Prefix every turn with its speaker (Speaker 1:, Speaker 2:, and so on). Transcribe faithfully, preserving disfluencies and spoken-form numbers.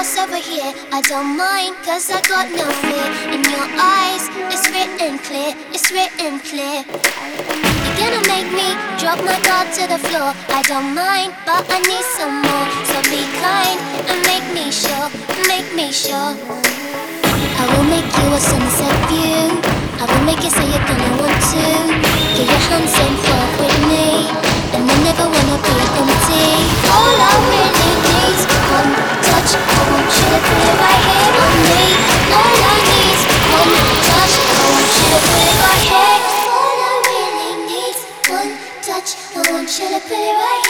Speaker 1: else over here, I don't mind, cause I got no fear. In your eyes, it's written clear, it's written clear. You're gonna make me drop my guard to the floor. I don't mind, but I need some more. So be kind and make me sure, make me sure. I will make you a sunset view. I will make you say you're gonna want to get your hands in fuck with me, and I never wanna be empty. All I really need's one touch. I want you to put it right here on me. All I need's one touch. I want you to put it right here. All I really need's one touch. I want you to put it right here.